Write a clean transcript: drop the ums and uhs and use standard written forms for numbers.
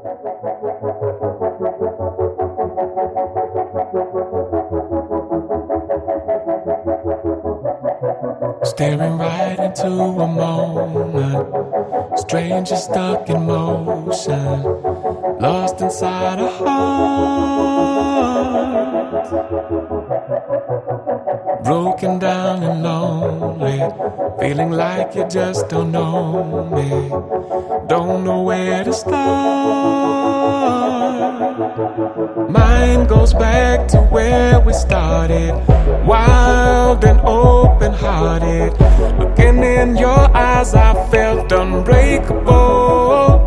Staring right into a moment, stranger stuck in motion, lost inside a heart, broken down and lonely, feeling like you just don't know me, don't know where to start. Mind goes back to where we started, wild and open-hearted. Looking in your eyes, I felt unbreakable.